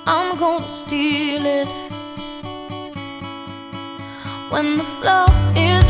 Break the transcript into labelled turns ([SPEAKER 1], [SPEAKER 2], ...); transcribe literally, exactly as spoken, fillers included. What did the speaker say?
[SPEAKER 1] I'm gonna steal it when the floor is